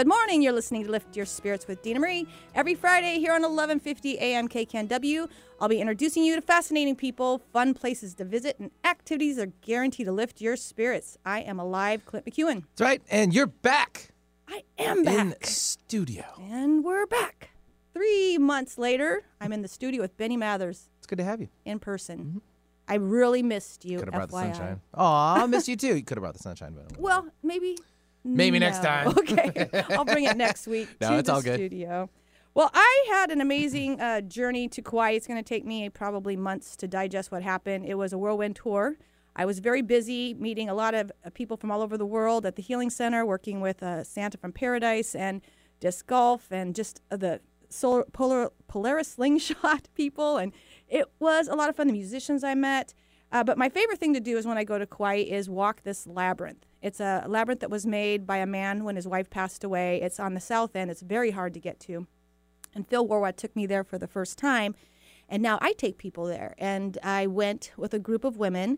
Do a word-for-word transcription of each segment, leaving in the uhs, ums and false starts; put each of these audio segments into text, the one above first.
Good morning. You're listening to Lift Your Spirits with Dina Marie. Every Friday here on eleven fifty A M K C A N W, I'll be introducing you to fascinating people, fun places to visit, and activities that are guaranteed to lift your spirits. I am alive, Clint McEwen. That's right. And you're back. I am back. In studio. And we're back. Three months later, I'm in the studio with Benny Mathers. It's good to have you. In person. Mm-hmm. I really missed you, Could have brought F Y I. the sunshine. Aw, I missed you too. You could have brought the sunshine. But Well, maybe... Maybe no. next time. Okay. I'll bring it next week no, to it's the all good. studio. Well, I had an amazing uh, journey to Kauai. It's going to take me probably months to digest what happened. It was a whirlwind tour. I was very busy meeting a lot of uh, people from all over the world at the Healing Center, working with uh, Santa from Paradise and disc golf and just uh, the solar, polar, Polaris slingshot people. And it was a lot of fun. The musicians I met. Uh, but my favorite thing to do is when I go to Kauai is walk this labyrinth. It's a labyrinth that was made by a man when his wife passed away. It's on the south end. It's very hard to get to. And Phil Warwatt took me there for the first time. And now I take people there. And I went with a group of women.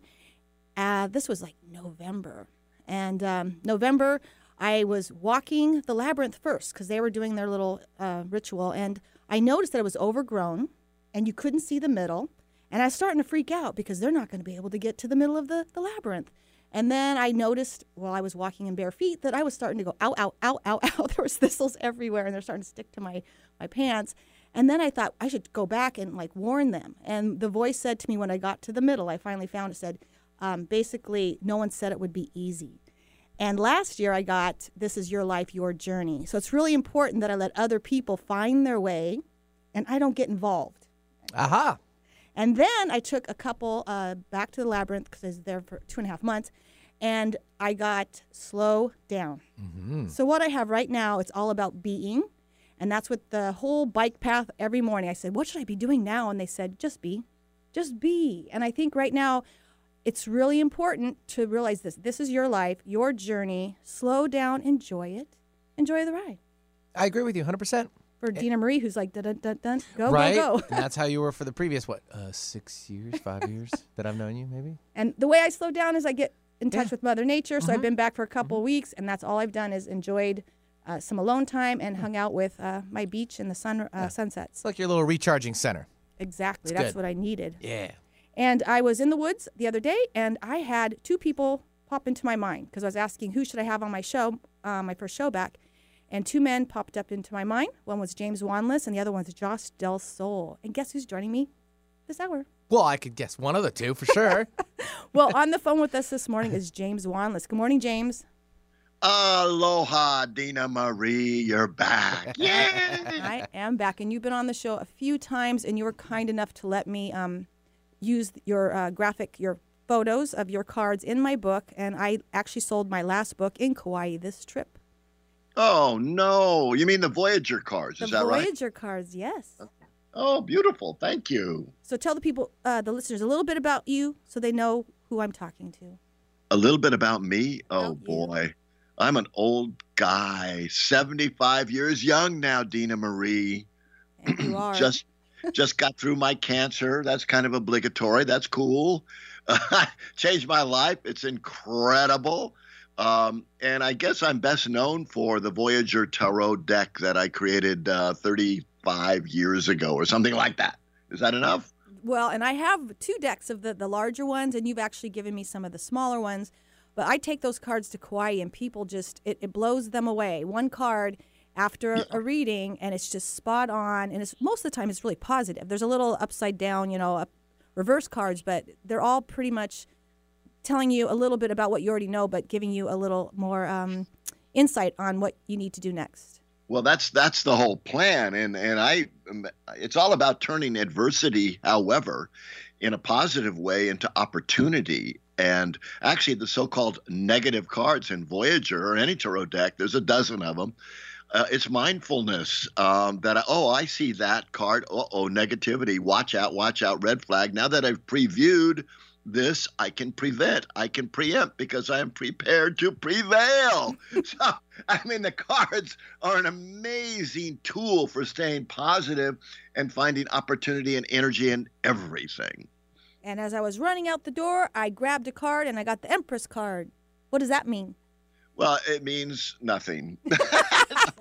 Uh, this was like November. And um, November, I was walking the labyrinth first because they were doing their little uh, ritual. And I noticed that it was overgrown and you couldn't see the middle. And I was starting to freak out because they're not going to be able to get to the middle of the, the labyrinth. And then I noticed while I was walking in bare feet that I was starting to go, ow, ow, ow, ow, ow. There was thistles everywhere, and they're starting to stick to my, my pants. And then I thought I should go back and, like, warn them. And the voice said to me when I got to the middle, I finally found it, said, um, basically, no one said it would be easy. And last year I got, this is your life, your journey. So it's really important that I let other people find their way, and I don't get involved. Aha. And then I took a couple uh, back to the labyrinth because I was there for two and a half months, and I got slow down. Mm-hmm. So what I have right now, it's all about being, and that's what the whole bike path every morning. I said, what should I be doing now? And they said, just be, just be. And I think right now it's really important to realize this. This is your life, your journey. Slow down, enjoy it, enjoy the ride. I agree with you one hundred percent. For Dina Marie, who's like, dun, dun, dun, dun, go, right? go, go. And that's how you were for the previous, what, uh, six years, five years that I've known you, maybe? And the way I slow down is I get in touch Yeah. with Mother Nature. So Mhm. I've been back for a couple Mhm. weeks, and that's all I've done is enjoyed uh, some alone time and hung out with uh, my beach and the sun uh, Yeah. sunsets. It's like your little recharging center. Exactly. It's That's good. what I needed. Yeah. And I was in the woods the other day, and I had two people pop into my mind because I was asking who should I have on my show, uh, my first show back. And two men popped up into my mind. One was James Wanless, and the other one's Josh Del Sol. And guess who's joining me this hour? Well, I could guess one of the two for sure. Well, on the phone with us this morning is James Wanless. Good morning, James. Aloha, Dina Marie, you're back. Yeah. I am back, and you've been on the show a few times, and you were kind enough to let me um, use your uh, graphic, your photos of your cards in my book, and I actually sold my last book in Kauai this trip. Oh, no. You mean the Voyager cards, The is that right? Voyager cards, yes. Oh, beautiful. Thank you. So tell the people, uh, the listeners, a little bit about you so they know who I'm talking to. A little bit about me. Oh, About you. boy. I'm an old guy, seventy-five years young now, Dina Marie. And you are. Just just got through my cancer. That's kind of obligatory. That's cool. Uh, changed my life. It's incredible. Um, and I guess I'm best known for the Voyager Tarot deck that I created uh, thirty-five years ago or something like that. Is that enough? Well, and I have two decks of the, the larger ones, and you've actually given me some of the smaller ones. But I take those cards to Kauai, and people just, it, it blows them away. One card after Yeah. a reading, and it's just spot on. And it's most of the time, it's really positive. There's a little upside down, you know, up, reverse cards, but they're all pretty much telling you a little bit about what you already know, but giving you a little more um, insight on what you need to do next. Well, that's that's the whole plan, and and I, it's all about turning adversity, however, in a positive way into opportunity. And actually, the so-called negative cards in Voyager or any tarot deck, there's a dozen of them. Uh, it's mindfulness um, that, I, oh, I see that card. Uh-oh, negativity. Watch out, watch out, red flag. Now that I've previewed this, I can prevent, I can preempt because I am prepared to prevail. So, I mean, the cards are an amazing tool for staying positive and finding opportunity and energy in everything. And as I was running out the door, I grabbed a card and I got the Empress card. What does that mean? Well, it means nothing.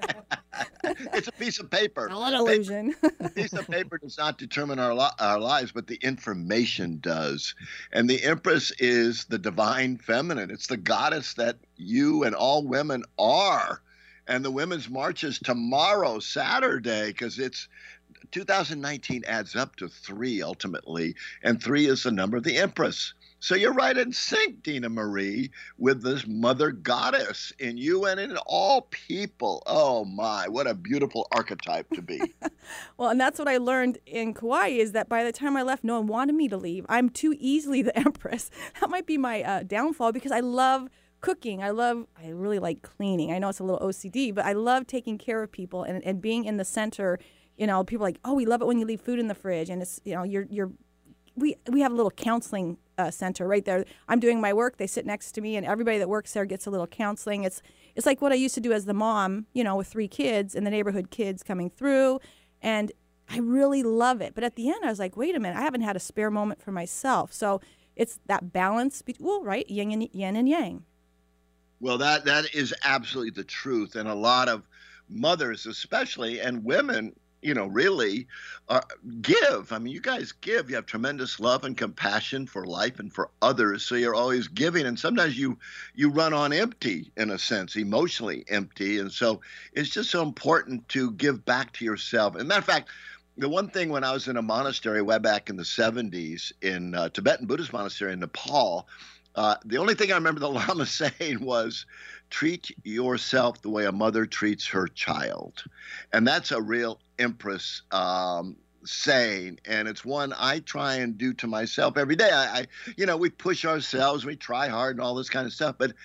It's a piece of paper. All an illusion. A piece of paper does not determine our, lo- our lives, but the information does. And the Empress is the divine feminine. It's the goddess that you and all women are. And the Women's March is tomorrow, Saturday, because it's two thousand nineteen adds up to three ultimately, and three is the number of the Empress. So you're right in sync, Dina Marie, with this mother goddess in you and in all people. Oh my, what a beautiful archetype to be. Well, and that's what I learned in Kauai is that by the time I left, no one wanted me to leave. I'm too easily the Empress. That might be my uh, downfall because I love cooking. I love, I really like cleaning. I know it's a little O C D, but I love taking care of people and, and being in the center. You know, people are like, oh, we love it when you leave food in the fridge. And it's, you know, you're, you're, we, we have a little counseling uh, center right there. I'm doing my work. They sit next to me and everybody that works there gets a little counseling. It's, it's like what I used to do as the mom, you know, with three kids and the neighborhood kids coming through. And I really love it. But at the end, I was like, wait a minute, I haven't had a spare moment for myself. So it's that balance, be- well, right, yin and yin and yang. Well, that that is absolutely the truth. And a lot of mothers, especially, and women, you know, really uh, give. I mean, you guys give. You have tremendous love and compassion for life and for others. So you're always giving. And sometimes you you run on empty, in a sense, emotionally empty. And so it's just so important to give back to yourself. And matter of fact, the one thing when I was in a monastery way back in the seventies in uh, Tibetan Buddhist monastery in Nepal, Uh, the only thing I remember the Lama saying was, treat yourself the way a mother treats her child. And that's a real Empress um, saying. And it's one I try and do to myself every day. I, I, you know, we push ourselves, we try hard and all this kind of stuff. But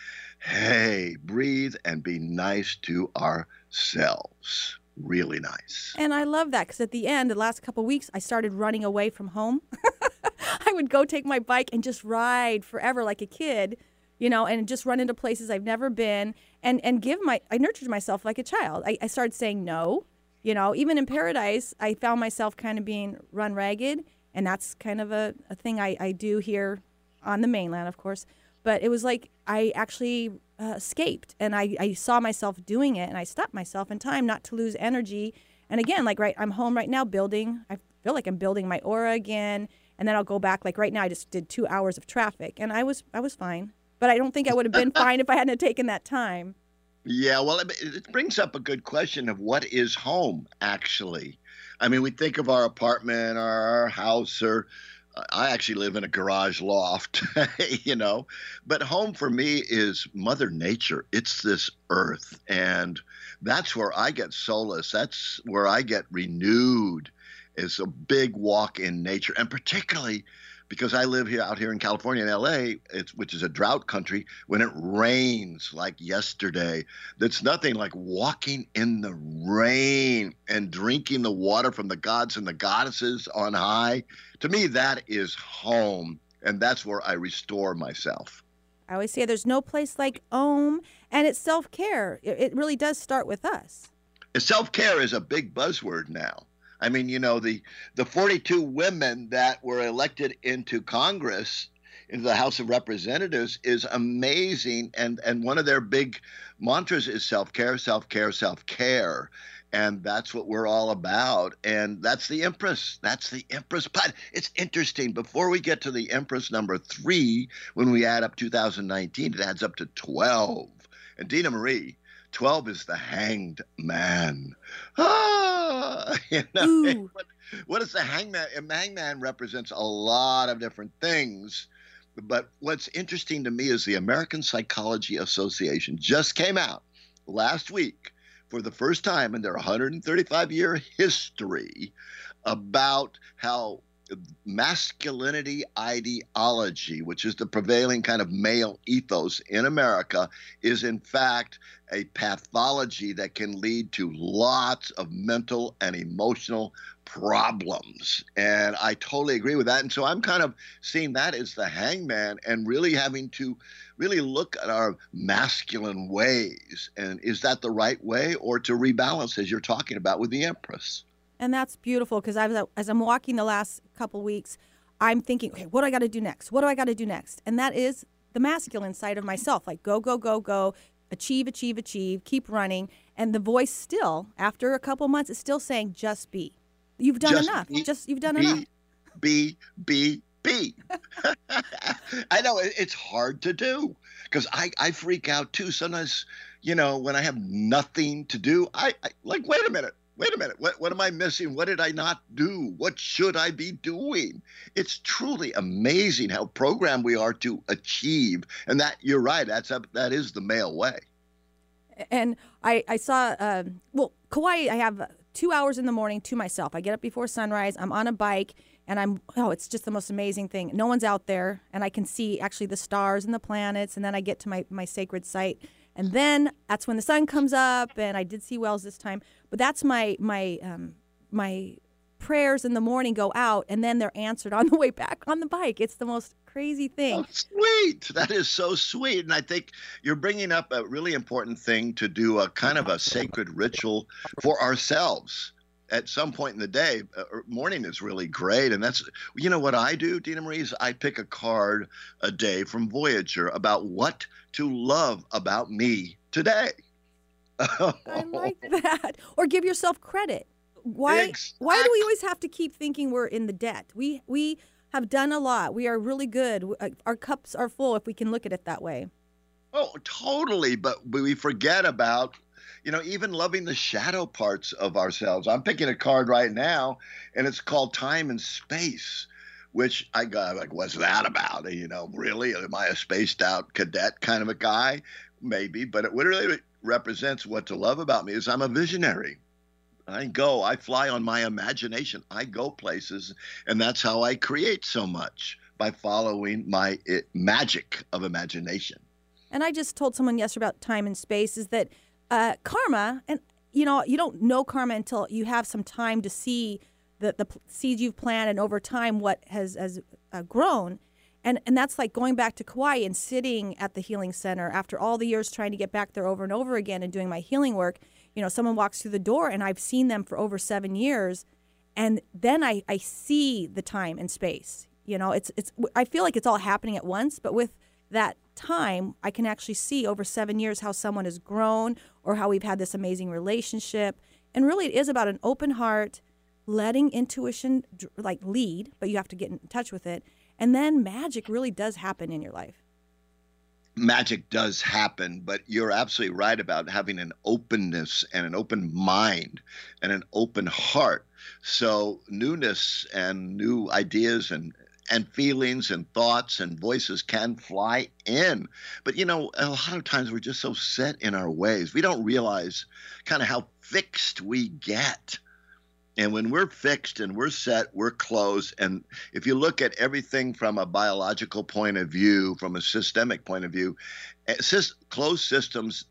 hey, breathe and be nice to ourselves. Really nice. And I love that because at the end, the last couple of weeks, I started running away from home. I would go take my bike and just ride forever like a kid, you know, and just run into places I've never been and, and give my, I nurtured myself like a child. I, I started saying no, you know, even in Paradise, I found myself kind of being run ragged. And that's kind of a, a thing I, I do here on the mainland, of course. But it was like I actually uh, escaped and I, I saw myself doing it and I stopped myself in time not to lose energy. And again, like, right, I'm home right now building. I feel like I'm building my aura again. And then I'll go back. Like right now, I just did two hours of traffic and I was I was fine. But I don't think I would have been fine if I hadn't taken that time. Yeah, well, it, it brings up a good question of what is home, actually. I mean, we think of our apartment or our house, or I actually live in a garage loft, you know. But home for me is Mother Nature. It's this earth. And that's where I get solace. That's where I get renewed. Is a big walk in nature, and particularly because I live here out here in California in L A, it's, which is a drought country, when it rains like yesterday, that's nothing like walking in the rain and drinking the water from the gods and the goddesses on high. To me, that is home, and that's where I restore myself. I always say there's no place like home, and it's self-care. It, it really does start with us. Self-care is a big buzzword now. I mean, you know, the, the forty-two women that were elected into Congress, into the House of Representatives, is amazing. And, and one of their big mantras is self-care, self-care, self-care. And that's what we're all about. And that's the Empress. That's the Empress. But it's interesting. Before we get to the Empress number three, when we add up two thousand nineteen, it adds up to twelve. And Dina Marie, twelve is the hanged man. Ah, you know, what, what is the hangman? A hangman represents a lot of different things. But what's interesting to me is the American Psychology Association just came out last week for the first time in their one hundred thirty-five year history about how masculinity ideology, which is the prevailing kind of male ethos in America, is in fact a pathology that can lead to lots of mental and emotional problems. And I totally agree with that. And so I'm kind of seeing that as the hangman and really having to really look at our masculine ways. And is that the right way, or to rebalance, as you're talking about with the Empress? And that's beautiful because I was, as I'm walking the last couple weeks, I'm thinking, okay, what do I got to do next? What do I got to do next? And that is the masculine side of myself, like go, go, go, go, achieve, achieve, achieve, keep running. And the voice still, after a couple months, is still saying, just be. You've done Just enough. be, Just You've done be, enough. be, be, be. I know it, it's hard to do because I, I freak out too. Sometimes, you know, when I have nothing to do, I, I like, wait a minute, wait a minute. What, what am I missing? What did I not do? What should I be doing? It's truly amazing how programmed we are to achieve. And that, you're right, that's a, that is the male way. And I, I saw, um, well, Kauai, I have two hours in the morning to myself. I get up before sunrise. I'm on a bike, and I'm, oh, it's just the most amazing thing. No one's out there, and I can see actually the stars and the planets, and then I get to my, my sacred site. And then that's when the sun comes up, and I did see whales this time. But that's my my um, my prayers in the morning go out, and then they're answered on the way back on the bike. It's the most crazy thing. Oh, sweet. That is so sweet. And I think you're bringing up a really important thing to do a kind of a sacred ritual for ourselves. At some point in the day, uh, morning is really great. And that's, you know what I do, Dina Marie, is I pick a card a day from Voyager about what to love about me today. I like that. Or give yourself credit. Why Exactly. why do we always have to keep thinking we're in the debt? We we have done a lot. We are really good. Our cups are full if we can look at it that way. Oh, totally. But we forget about, you know, even loving the shadow parts of ourselves. I'm picking a card right now, and it's called Time and Space, which I got like, what's that about? You know, really? Am I a spaced out cadet kind of a guy? Maybe. But it really represents what to love about me is I'm a visionary. I go, I fly on my imagination. I go places, and that's how I create so much, by following my it, magic of imagination. And I just told someone yesterday about time and space is that uh, karma, and you know, you don't know karma until you have some time to see the, the seeds you've planted and over time what has, has uh, grown. And, and that's like going back to Kauai and sitting at the healing center after all the years trying to get back there over and over again and doing my healing work. You know, someone walks through the door and I've seen them for over seven years. And then I, I see the time and space. You know, it's it's. I feel like it's all happening at once. But with that time, I can actually see over seven years how someone has grown or how we've had this amazing relationship. And really it is about an open heart, letting intuition like lead, but you have to get in touch with it. And then magic really does happen in your life. Magic does happen, but you're absolutely right about having an openness and an open mind and an open heart. So newness and new ideas and and feelings and thoughts and voices can fly in. But, you know, a lot of times we're just so set in our ways. We don't realize kind of how fixed we get. And when we're fixed and we're set, we're closed. And if you look at everything from a biological point of view, from a systemic point of view, closed systems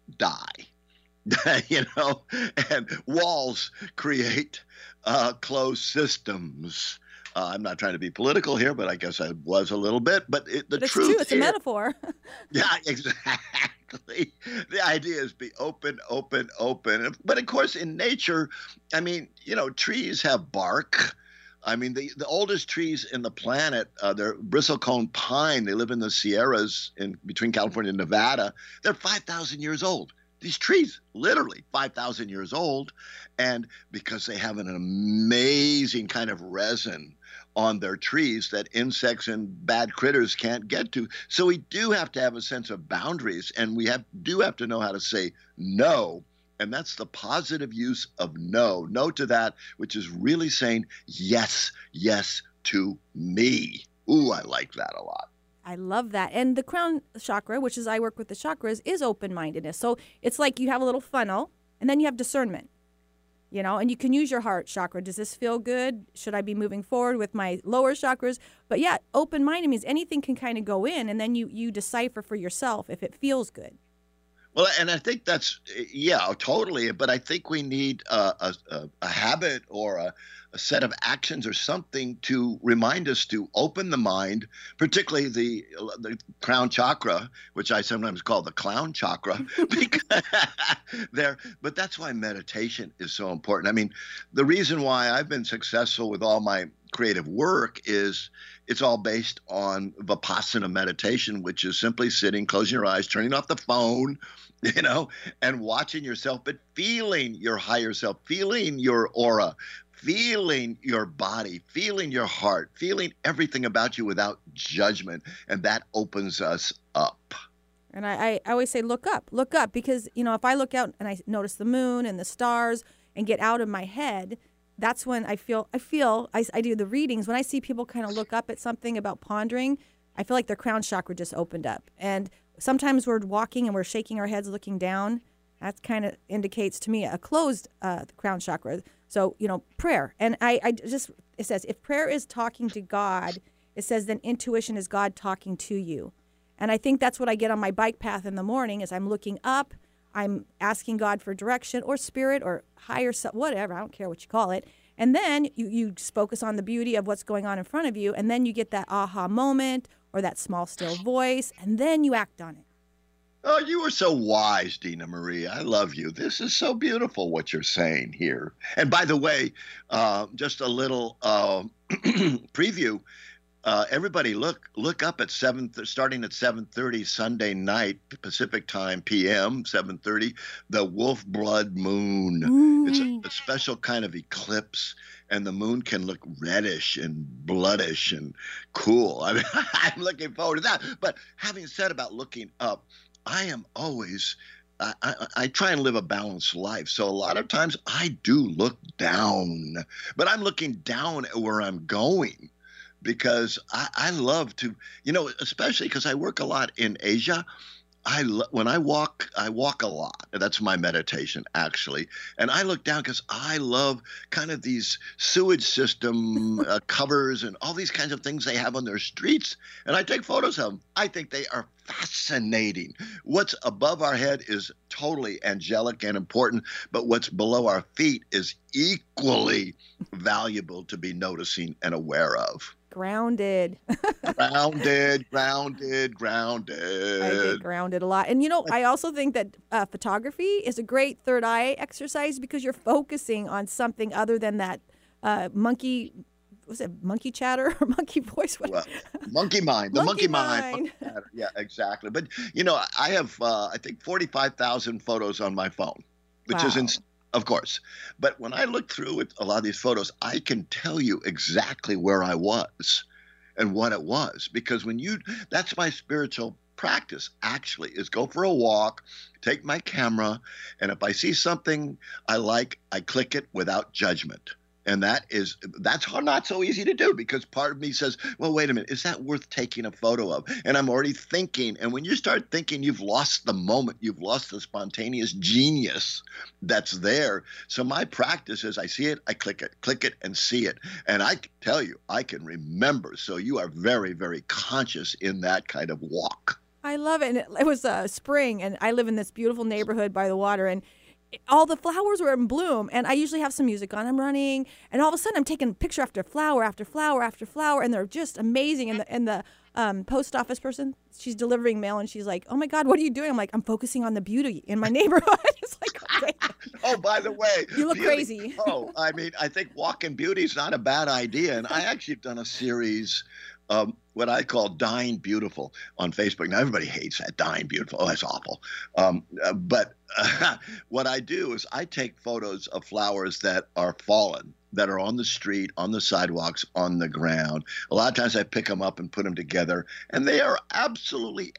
die, you know, and walls create uh, closed systems. Uh, I'm not trying to be political here, but I guess I was a little bit. But it, the but it's truth true. It's here, a metaphor. Yeah, exactly. The idea is be open, open, open. But of course, in nature, I mean, you know, trees have bark. I mean, the, the oldest trees in the planet, uh, they're bristlecone pine. They live in the Sierras in between California and Nevada. They're five thousand years old. These trees, literally five thousand years old. And because they have an amazing kind of resin on their trees that insects and bad critters can't get to. So we do have to have a sense of boundaries, and we have do have to know how to say no. And that's the positive use of no. No to that, which is really saying yes, yes to me. Ooh, I like that a lot. I love that. And the crown chakra, which is I work with the chakras, is open-mindedness. So it's like you have a little funnel, and then you have discernment. You know, and you can use your heart chakra. Does this feel good? Should I be moving forward with my lower chakras? But yeah, open-minded means anything can kind of go in, and then you you decipher for yourself if it feels good. Well, and I think that's, yeah, totally. But I think we need a, a, a habit or a, a set of actions or something to remind us to open the mind, particularly the the crown chakra, which I sometimes call the clown chakra. because there, but that's why meditation is so important. I mean, the reason why I've been successful with all my creative work is it's all based on Vipassana meditation, which is simply sitting, closing your eyes, turning off the phone, you know, and watching yourself, but feeling your higher self, feeling your aura, feeling your body, feeling your heart, feeling everything about you without judgment. And that opens us up. And I, I always say, look up, look up, because, you know, if I look out and I notice the moon and the stars and get out of my head, that's when I feel, I feel, I, I do the readings. When I see people kind of look up at something about pondering, I feel like their crown chakra just opened up. And sometimes we're walking and we're shaking our heads looking down. That kind of indicates to me a closed uh, crown chakra. So, you know, prayer. And I, I just, it says, if prayer is talking to God, it says then intuition is God talking to you. And I think that's what I get on my bike path in the morning is I'm looking up, I'm asking God for direction or spirit or higher self, whatever, I don't care what you call it. And then you, you just focus on the beauty of what's going on in front of you. And then you get that aha moment or that small, still voice. And then you act on it. Oh, you are so wise, Dina Marie. I love you. This is so beautiful what you're saying here. And by the way, uh, just a little uh, preview. Uh, everybody, look look up at seven, starting at seven thirty Sunday night Pacific time, P M seven thirty. The Wolf Blood Moon. Mm. It's a, a special kind of eclipse, and the moon can look reddish and bloodish and cool. I mean, I'm looking forward to that. But having said about looking up, I am always. I, I, I try and live a balanced life. So a lot of times I do look down, but I'm looking down at where I'm going. Because I, I love to, you know, especially because I work a lot in Asia. I lo- when I walk, I walk a lot. That's my meditation, actually. And I look down because I love kind of these sewage system uh, covers and all these kinds of things they have on their streets. And I take photos of them. I think they are fascinating. What's above our head is totally angelic and important, but what's below our feet is equally valuable to be noticing and aware of. Grounded. grounded, grounded, grounded. I get grounded a lot. And, you know, I also think that uh, photography is a great third eye exercise because you're focusing on something other than that uh, monkey, was it monkey chatter or monkey voice? Well, monkey mind, the monkey, monkey mind. mind. Monkey yeah, exactly. But, you know, I have, uh, I think, forty-five thousand photos on my phone, which wow. is insane. Of course. But when I look through it, a lot of these photos, I can tell you exactly where I was and what it was. Because when you, that's my spiritual practice, actually, is go for a walk, take my camera, and if I see something I like, I click it without judgment. And that is, that's not so easy to do because part of me says, well, wait a minute, is that worth taking a photo of? And I'm already thinking. And when you start thinking, you've lost the moment, you've lost the spontaneous genius that's there. So my practice is I see it, I click it, click it and see it. And I can tell you, I can remember. So you are very, very conscious in that kind of walk. I love it. And it, it was uh, spring and I live in this beautiful neighborhood by the water and all the flowers were in bloom, and I usually have some music on. I'm running, and all of a sudden I'm taking picture after flower after flower after flower, and they're just amazing. And the and the um, post office person, she's delivering mail, and she's like, "Oh my God, what are you doing?" I'm like, "I'm focusing on the beauty in my neighborhood." It's like, okay. Oh, by the way, you look beauty. crazy. Oh, I mean, I think walking beauty is not a bad idea, and I actually have done a series. Um, what I call Dying Beautiful on Facebook. Now, everybody hates that, Dying Beautiful. Oh, that's awful. Um, uh, but uh, what I do is I take photos of flowers that are fallen, that are on the street, on the sidewalks, on the ground. A lot of times I pick them up and put them together, and they are absolutely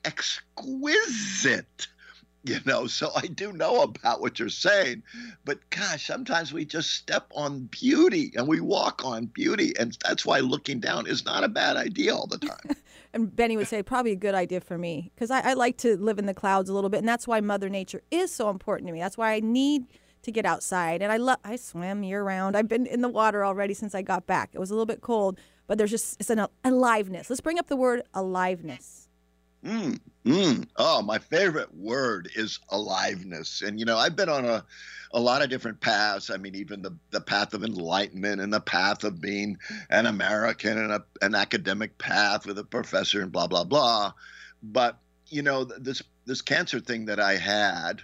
exquisite. You know, so I do know about what you're saying, but gosh, sometimes we just step on beauty and we walk on beauty. And that's why looking down is not a bad idea all the time. And Benny would say, probably a good idea for me because I, I like to live in the clouds a little bit. And that's why Mother Nature is so important to me. That's why I need to get outside. And I love, I swim year round. I've been in the water already since I got back. It was a little bit cold, but there's just, it's an aliveness. Let's bring up the word aliveness. Mm, mm. Oh, my favorite word is aliveness. And, you know, I've been on a, a lot of different paths. I mean, even the, the path of enlightenment and the path of being an American and a, an academic path with a professor and blah, blah, blah. But, you know, this, this cancer thing that I had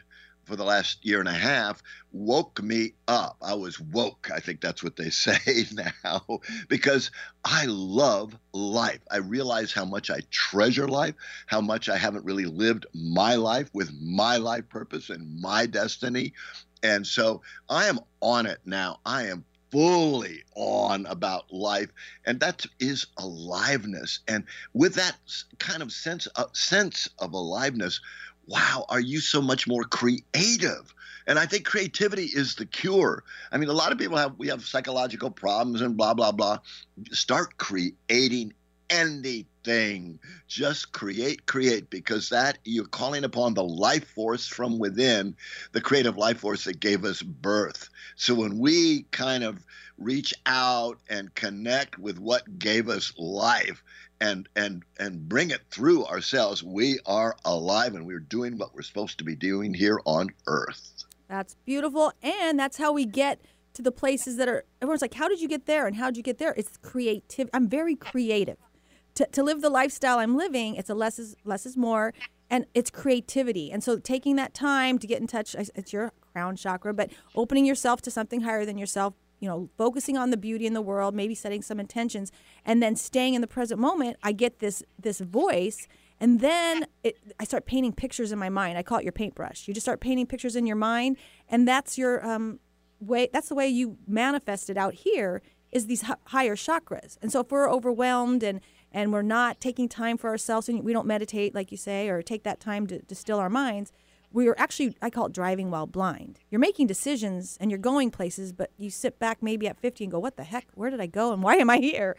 for the last year and a half woke me up. I was woke. I think that's what they say now, because I love life. I realize how much I treasure life, how much I haven't really lived my life with my life purpose and my destiny. And so I am on it now. I am fully on about life, and that is aliveness. And with that kind of sense of, sense of aliveness, wow, are you so much more creative? And I think creativity is the cure. I mean, a lot of people have, we have psychological problems and blah, blah, blah. Start creating anything. Just create, create, because that you're calling upon the life force from within, the creative life force that gave us birth. So when we kind of reach out and connect with what gave us life, and and and bring it through ourselves, we are alive and we're doing what we're supposed to be doing here on earth. That's beautiful. And that's how we get to the places that are, everyone's like, how did you get there? And how did you get there? It's creative. I'm very creative. To to live the lifestyle I'm living, it's a less is less is more, and it's creativity. And so taking that time to get in touch, it's your crown chakra, but opening yourself to something higher than yourself, you know, focusing on the beauty in the world, maybe setting some intentions, and then staying in the present moment. I get this this voice, and then it, I start painting pictures in my mind. I call it your paintbrush. You just start painting pictures in your mind, and that's your um, way. That's the way you manifest it out here, is these h- higher chakras. And so if we're overwhelmed and and we're not taking time for ourselves, and we don't meditate, like you say, or take that time to, to still our minds, we are actually, I call it driving while blind. You're making decisions and you're going places, but you sit back maybe at fifty and go, what the heck? Where did I go? And why am I here?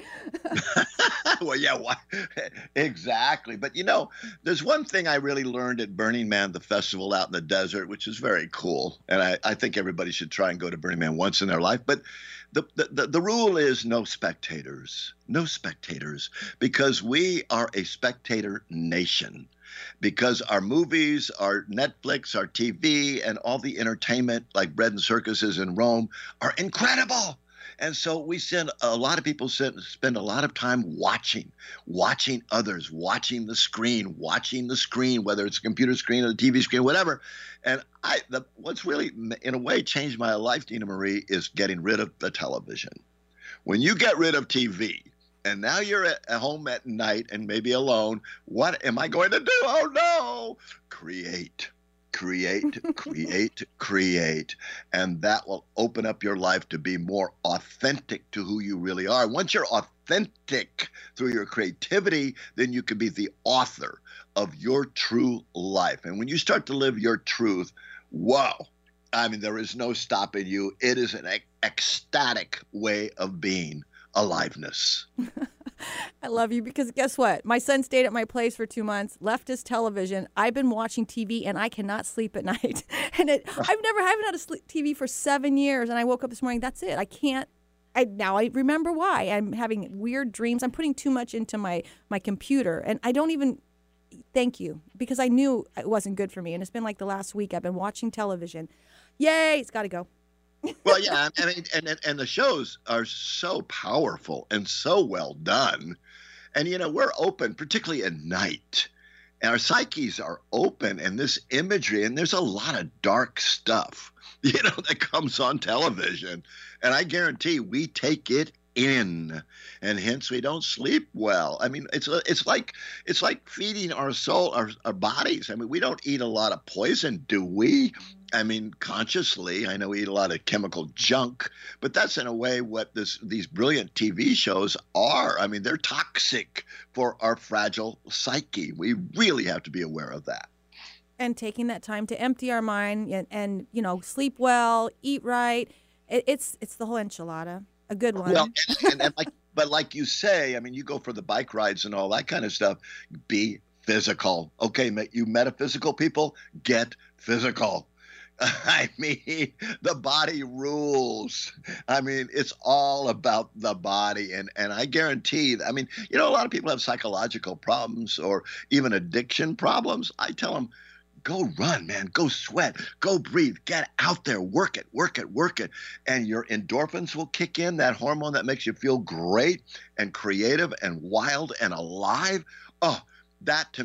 Well, yeah, why? Exactly. But, you know, there's one thing I really learned at Burning Man, the festival out in the desert, which is very cool. And I, I think everybody should try and go to Burning Man once in their life. But the, the, the, the rule is no spectators, no spectators, because we are a spectator nation. Because our movies, our Netflix, our T V, and all the entertainment like bread and circuses in Rome are incredible. And so we send a lot of people spend, spend a lot of time watching, watching others, watching the screen, watching the screen, whether it's a computer screen or the T V screen, whatever. And I, the, what's really, in a way, changed my life, Dina Marie, is getting rid of the television. When you get rid of T V, and now you're at home at night and maybe alone, what am I going to do? Oh, no. Create, create, create, create. And that will open up your life to be more authentic to who you really are. Once you're authentic through your creativity, then you can be the author of your true life. And when you start to live your truth, whoa. I mean, there is no stopping you. It is an ec- ecstatic way of being. Aliveness. I love you, because guess what? My son stayed at my place for two months, left his television. I've been watching T V and I cannot sleep at night. And it, I've never, I haven't had a sleep T V for seven years. And I woke up this morning, that's it. I can't, I now I remember why. I'm having weird dreams. I'm putting too much into my, my computer, and I don't even, thank you, because I knew it wasn't good for me. And it's been like the last week I've been watching television. Yay, it's got to go. Well, yeah, I mean, and and the shows are so powerful and so well done, and you know we're open, particularly at night, and our psyches are open, and this imagery, and there's a lot of dark stuff, you know, that comes on television, and I guarantee we take it in, and hence we don't sleep well. I mean, it's it's like it's like feeding our soul, our, our bodies. I mean, we don't eat a lot of poison, do we? I mean, consciously, I know we eat a lot of chemical junk, but that's in a way what this these brilliant T V shows are. I mean, they're toxic for our fragile psyche. We really have to be aware of that. And taking that time to empty our mind and, and you know, sleep well, eat right. It, it's it's the whole enchilada, a good one. Well, and, and, and like, but like you say, I mean, you go for the bike rides and all that kind of stuff. Be physical, okay? You metaphysical people, get physical. I mean, the body rules. I mean, it's all about the body. And, and I guarantee, I mean, you know, a lot of people have psychological problems or even addiction problems. I tell them, go run, man, go sweat, go breathe, get out there, work it, work it, work it. And your endorphins will kick in, that hormone that makes you feel great and creative and wild and alive. Oh, that to me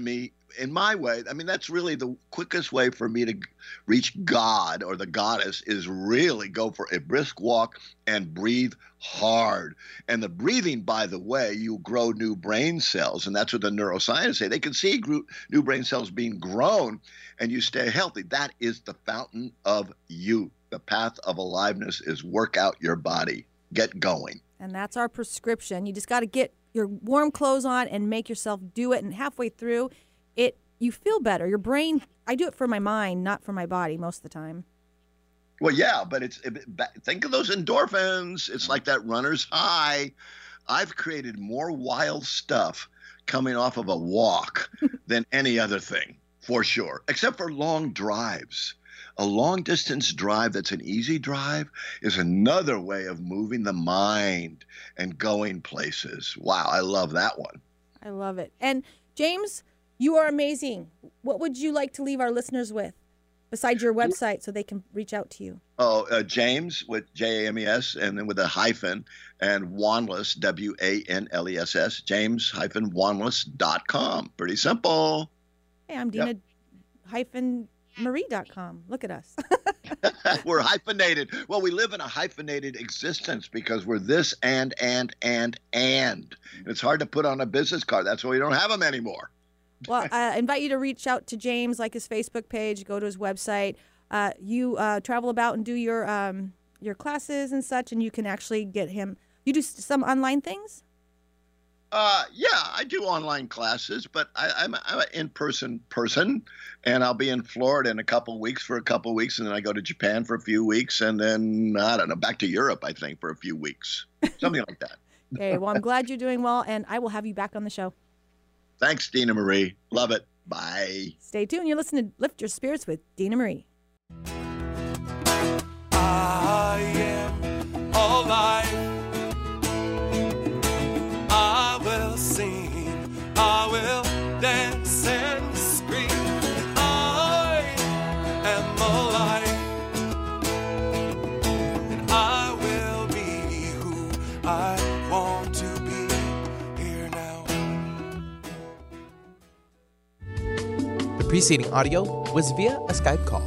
in my way, I mean, that's really the quickest way for me to reach God or the goddess is really go for a brisk walk and breathe hard. And the breathing, by the way, you grow new brain cells. And that's what the neuroscientists say. They can see gr- new brain cells being grown and you stay healthy. That is the fountain of youth. The path of aliveness is work out your body. Get going. And that's our prescription. You just got to get your warm clothes on and make yourself do it. And halfway through, it you feel better. Your brain, I do it for my mind, not for my body most of the time. Well, yeah, but it's it, think of those endorphins. It's like that runner's high. I've created more wild stuff coming off of a walk than any other thing, for sure, except for long drives. A long distance drive that's an easy drive is another way of moving the mind and going places. Wow, I love that one. I love it. And James, you are amazing. What would you like to leave our listeners with besides your website so they can reach out to you? Oh, uh, James with J A M E S and then with a hyphen and Wanless, W A N L E S S, james dash wanless dot com. Pretty simple. Hey, I'm Dina yep. hyphen Marie dot com. Look at us. We're hyphenated. Well, we live in a hyphenated existence because we're this and, and, and, and. It's hard to put on a business card. That's why we don't have them anymore. Well, I invite you to reach out to James, like his Facebook page, go to his website. Uh, you uh, travel about and do your um, your classes and such, and you can actually get him. You do some online things? Uh, yeah, I do online classes, but I, I'm, I'm an in-person person, and I'll be in Florida in a couple of weeks for a couple of weeks, and then I go to Japan for a few weeks, and then, I don't know, back to Europe, I think, for a few weeks. Something like that. Okay, well, I'm glad you're doing well, and I will have you back on the show. Thanks, Dina Marie. Love it. Bye. Stay tuned. You're listening to Lift Your Spirits with Dina Marie. I am alive. I will sing. I will dance and scream. I am alive. And I will be who I want to be here now. The preceding audio was via a Skype call.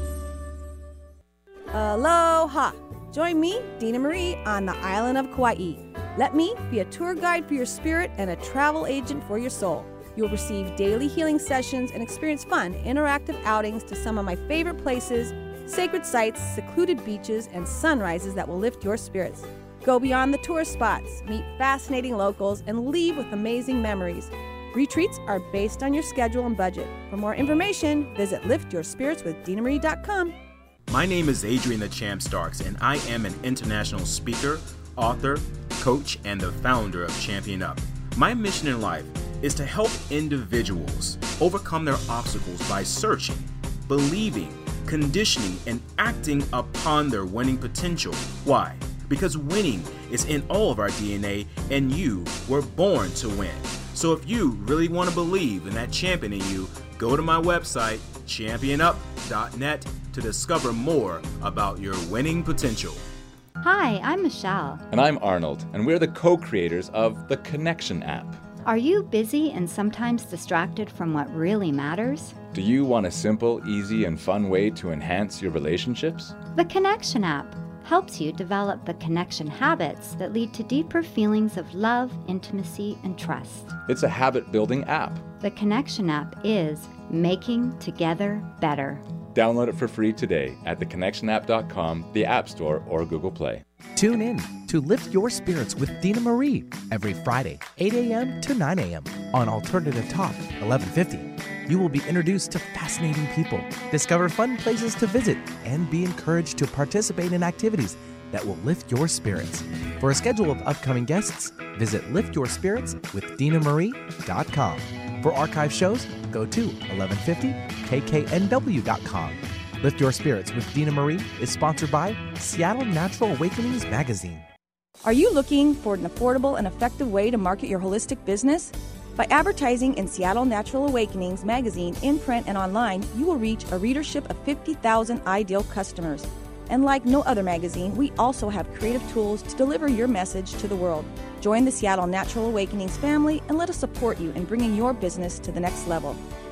Aloha! Join me, Dina Marie, on the island of Kauai. Let me be a tour guide for your spirit and a travel agent for your soul. You'll receive daily healing sessions and experience fun, interactive outings to some of my favorite places, sacred sites, secluded beaches, and sunrises that will lift your spirits. Go beyond the tourist spots, meet fascinating locals, and leave with amazing memories. Retreats are based on your schedule and budget. For more information, visit lift your spirits with dina marie dot com. My name is Adrian the Champ Starks, and I am an international speaker, author, coach, and the founder of Champion Up. My mission in life is to help individuals overcome their obstacles by searching, believing, conditioning, and acting upon their winning potential. Why? Because winning is in all of our D N A, and you were born to win. So if you really want to believe in that champion in you, go to my website, champion up dot net, to discover more about your winning potential. Hi, I'm Michelle. And I'm Arnold, and we're the co-creators of the Connection app. Are you busy and sometimes distracted from what really matters? Do you want a simple, easy, and fun way to enhance your relationships? The Connection app helps you develop the connection habits that lead to deeper feelings of love, intimacy, and trust. It's a habit-building app. The Connection app is making together better. Download it for free today at the connection app dot com, the App Store, or Google Play. Tune in to Lift Your Spirits with Dina Marie every Friday, eight a.m. to nine a.m. on Alternative Talk, eleven fifty. You will be introduced to fascinating people, discover fun places to visit, and be encouraged to participate in activities that will lift your spirits. For a schedule of upcoming guests, visit lift your spirits with dina marie dot com. For archive shows, go to eleven fifty k k n w dot com. Lift Your Spirits with Dina Marie is sponsored by Seattle Natural Awakenings Magazine. Are you looking for an affordable and effective way to market your holistic business? By advertising in Seattle Natural Awakenings Magazine in print and online, you will reach a readership of fifty thousand ideal customers. And like no other magazine, we also have creative tools to deliver your message to the world. Join the Seattle Natural Awakenings family and let us support you in bringing your business to the next level.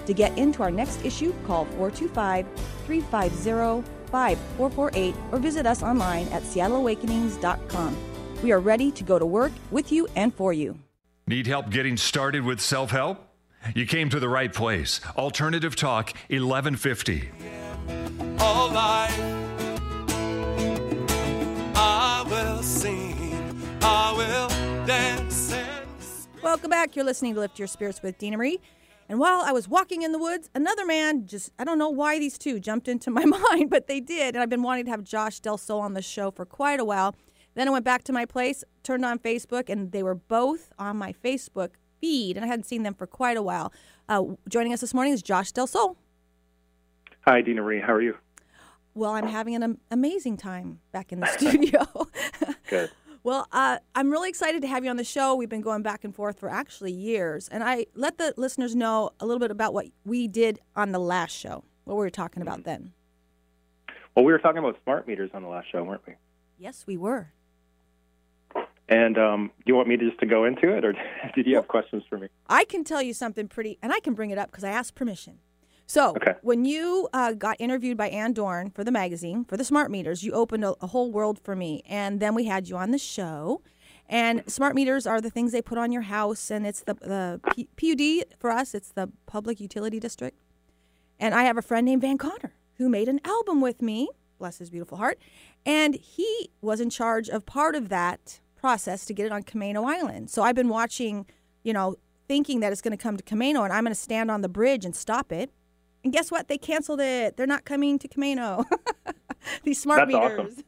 To get into our next issue, call four two five, three five zero, five four four eight or visit us online at seattle awakenings dot com. We are ready to go to work with you and for you. Need help getting started with self-help? You came to the right place. Alternative Talk, eleven fifty. All life I will sing, I will dance and Welcome back. You're listening to Lift Your Spirits with Dina Marie. And while I was walking in the woods, another man just, I don't know why these two jumped into my mind, but they did. And I've been wanting to have Josh Del Sol on the show for quite a while. Then I went back to my place, turned on Facebook, and they were both on my Facebook feed. And I hadn't seen them for quite a while. Uh, joining us this morning is Josh Del Sol. Hi, Dina Marie. How are you? Well, I'm having an am- amazing time back in the studio. Good. Well, uh, I'm really excited to have you on the show. We've been going back and forth for actually years. And I let the listeners know a little bit about what we did on the last show, what we were talking about then. Well, we were talking about smart meters on the last show, weren't we? Yes, we were. And um, do you want me to just to go into it, or did you have questions for me? I can tell you something pretty, and I can bring it up because I asked permission. So okay. when you uh, got interviewed by Ann Dorn for the magazine, for the smart meters, you opened a, a whole world for me. And then we had you on the show. And smart meters are the things they put on your house. And it's the, the P- PUD for us. It's the Public Utility District. And I have a friend named Van Connor who made an album with me, bless his beautiful heart. And he was in charge of part of that process to get it on Camano Island. So I've been watching, you know, thinking that it's going to come to Camano, and I'm going to stand on the bridge and stop it. And guess what? They canceled it. They're not coming to Camano. These smart That's meters. Awesome.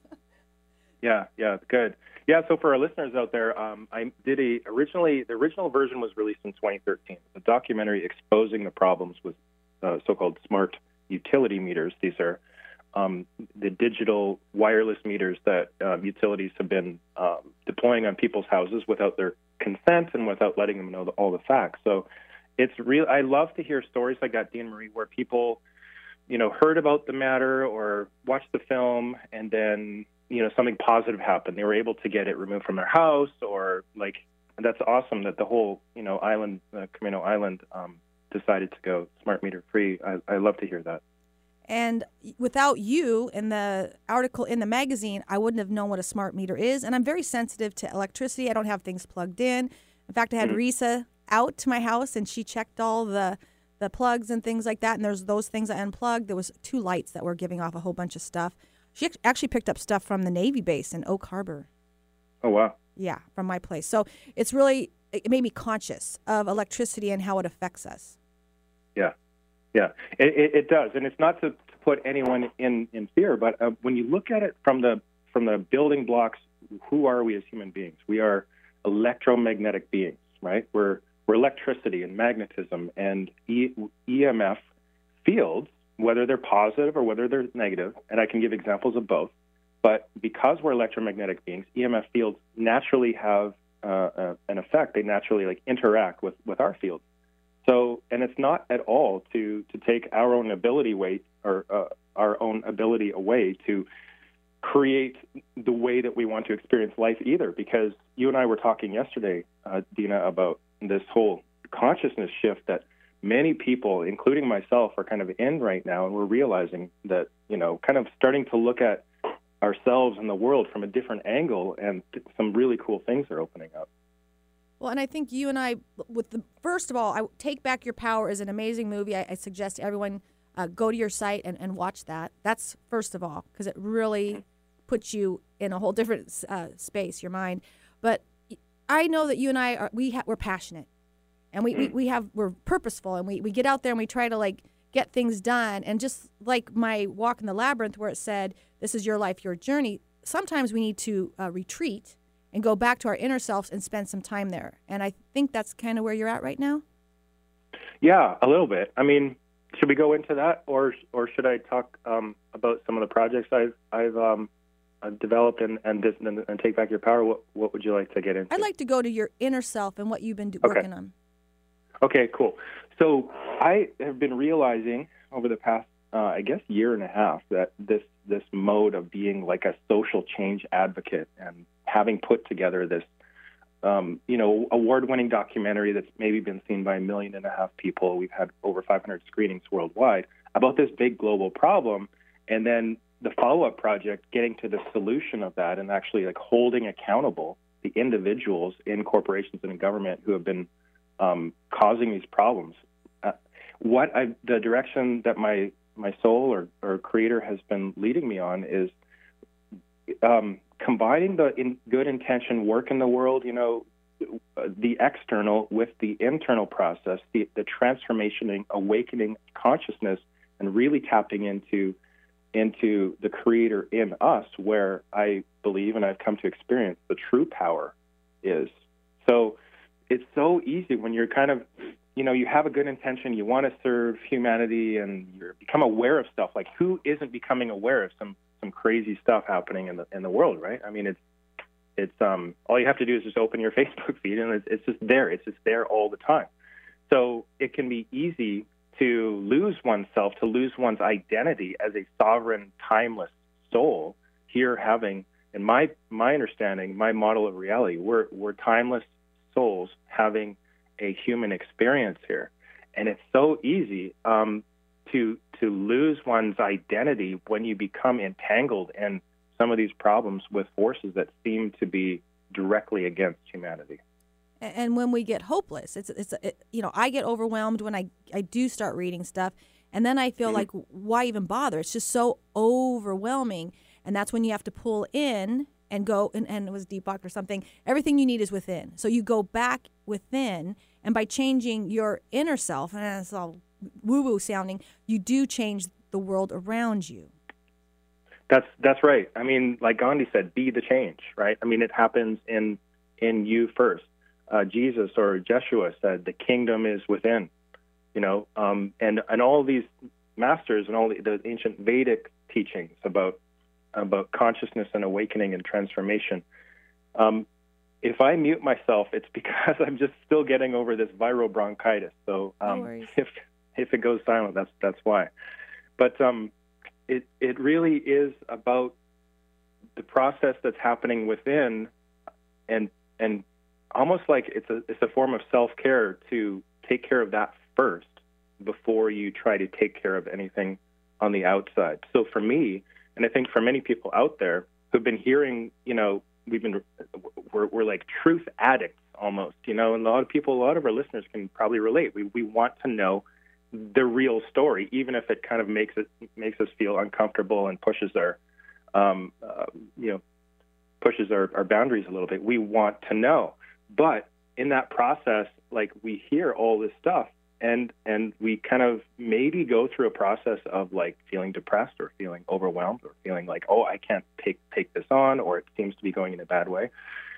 Yeah, yeah, good. Yeah, so for our listeners out there, um, I did a originally the original version was released in twenty thirteen. A documentary exposing the problems with uh, so-called smart utility meters. These are um, the digital wireless meters that um, utilities have been um, deploying on people's houses without their consent and without letting them know the, all the facts. So. It's real. I love to hear stories like that, Dina Marie, where people, you know, heard about the matter or watched the film, and then, you know, something positive happened. They were able to get it removed from their house, or like, that's awesome that the whole, you know, island, uh, Camano Island, um, decided to go smart meter free. I, I love to hear that. And without you in the article in the magazine, I wouldn't have known what a smart meter is. And I'm very sensitive to electricity. I don't have things plugged in. In fact, I had mm-hmm. Risa out to my house, and she checked all the the plugs and things like that. And there's those things I unplugged. There was two lights that were giving off a whole bunch of stuff. She actually picked up stuff from the Navy base in Oak Harbor. Oh, wow. Yeah, from my place. So it's really, it made me conscious of electricity and how it affects us. Yeah, yeah, it, it, it does. And it's not to, to put anyone in, in fear, but uh, when you look at it from the from the building blocks, who are we as human beings? We are electromagnetic beings, right? We're We're electricity and magnetism and e- EMF fields, whether they're positive or whether they're negative, and I can give examples of both. But because we're electromagnetic beings, E M F fields naturally have uh, uh, an effect. They naturally like interact with, with our fields. So, and it's not at all to to take our own ability weight or uh, our own ability away to create the way that we want to experience life either. Because you and I were talking yesterday, uh, Dina, about this whole consciousness shift that many people, including myself, are kind of in right now, and we're realizing that, you know, kind of starting to look at ourselves and the world from a different angle, and some really cool things are opening up. Well, and I think you and I, with the first of all, I Take Back Your Power is an amazing movie. I, I suggest everyone uh, go to your site and, and watch that. That's first of all, because it really puts you in a whole different uh, space, your mind. But I know that you and I are we ha- we're passionate, and we, we, we have we're purposeful, and we, we get out there and we try to like get things done. And just like my walk in the labyrinth, where it said, "This is your life, your journey." Sometimes we need to uh, retreat and go back to our inner selves and spend some time there. And I think that's kind of where you're at right now. Yeah, a little bit. I mean, should we go into that, or or should I talk um, about some of the projects I've I've um, developed and and, this, and and Take Back Your Power? What what would you like to get into? I'd like to go to your inner self and what you've been do- okay. working on. Okay, cool. So I have been realizing over the past, uh, I guess, year and a half that this this mode of being like a social change advocate and having put together this um, you know, award-winning documentary that's maybe been seen by a million and a half people. We've had over five hundred screenings worldwide about this big global problem, and then the follow-up project getting to the solution of that and actually like holding accountable the individuals in corporations and in government who have been um, causing these problems. Uh, what I, the direction that my my soul or, or creator has been leading me on is um, combining the in good intention work in the world, you know, the external with the internal process, the, the transformation, awakening consciousness, and really tapping into into the creator in us, where I believe and I've come to experience the true power is. So it's so easy when you're kind of, you know, you have a good intention, you want to serve humanity, and you become aware of stuff. Like, who isn't becoming aware of some some crazy stuff happening in the in the world, right? I mean, it's it's um all you have to do is just open your Facebook feed, and it's, it's just there. It's just there all the time. So it can be easy to lose oneself, to lose one's identity as a sovereign, timeless soul. Here, having, in my my understanding, my model of reality, we're we're timeless souls having a human experience here, and it's so easy um, to to lose one's identity when you become entangled in some of these problems with forces that seem to be directly against humanity. And when we get hopeless, it's it's it, you know, I get overwhelmed when I I do start reading stuff, and then I feel mm-hmm. like, why even bother? It's just so overwhelming, and that's when you have to pull in and go and, and it was Deepak or something. Everything you need is within. So you go back within, and by changing your inner self, and it's all woo-woo sounding, you do change the world around you. That's that's right. I mean, like Gandhi said, be the change, right? I mean, it happens in in you first. Uh, Jesus or Jeshua said, the kingdom is within, you know, um, and, and all these masters and all the, the ancient Vedic teachings about about consciousness and awakening and transformation. Um, if I mute myself, it's because I'm just still getting over this viral bronchitis. So um, no worries. if if it goes silent, that's that's why. But um, it it really is about the process that's happening within, and and almost like it's a it's a form of self-care to take care of that first before you try to take care of anything on the outside. So for me, and I think for many people out there who've been hearing, you know, we've been we're we're like truth addicts almost, you know, and a lot of people, a lot of our listeners can probably relate. We we want to know the real story, even if it kind of makes it makes us feel uncomfortable and pushes our, um, uh, you know, pushes our, our boundaries a little bit. We want to know. But in that process, like, we hear all this stuff, and and we kind of maybe go through a process of like feeling depressed or feeling overwhelmed or feeling like, oh, I can't take take this on, or it seems to be going in a bad way.